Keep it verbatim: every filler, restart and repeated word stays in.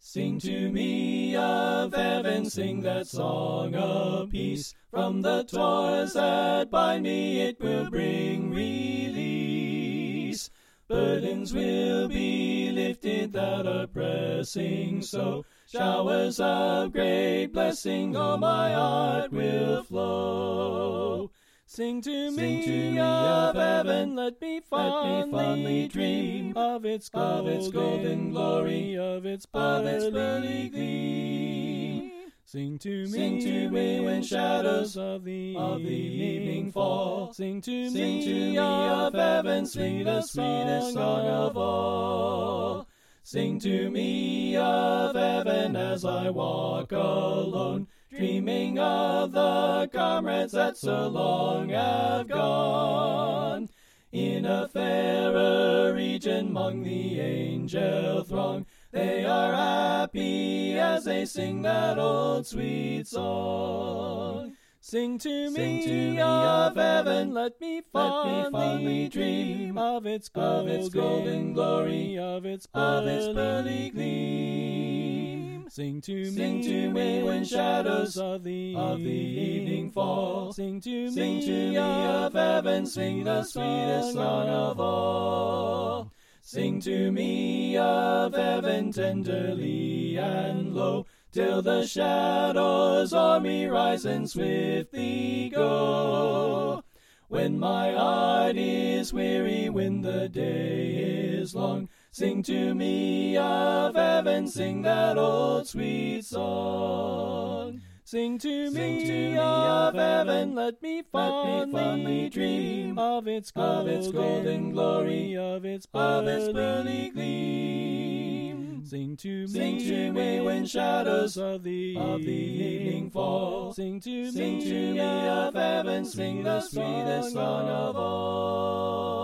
Sing to me of heaven, sing that song of peace. From the toils that bind me it will bring release. Burdens will be lifted that are pressing so. Showers of great blessing on my heart will flow. Sing to me, Sing to me of heaven, let me fondly, let me fondly dream of its golden, of its golden glory, of its pearly gleam. Sing to me, Sing to me when shadows of the, of the evening fall. Sing to Sing me, to me of heaven, sweetest, sweetest song of all. Sing to me of heaven as I walk alone, dreaming of the comrades that so long have gone. In a fairer region among the angel throng, they are happy as they sing that old sweet song. Sing to me, Sing to me of heaven, let me fondly, let me fondly dream of its golden, of its golden glory, of its pearly gleam. Sing to Sing me, to me when shadows of the, of the evening fall. Sing to Sing me, to me of heaven, sing the sweetest song of all. Sing to me of heaven tenderly and low, till the shadows o'er me rise and swiftly go. When my heart is weary, when the day is long, sing to me of heaven, sing that old sweet song. Sing to me, Sing to me of heaven, let me fondly, let me fondly dream of its golden, of its golden glory, of its pearly gleam. Sing to me, Sing to me when shadows of the, of the evening fall. Sing to Sing me, to me of heaven, sing the sweetest song of all.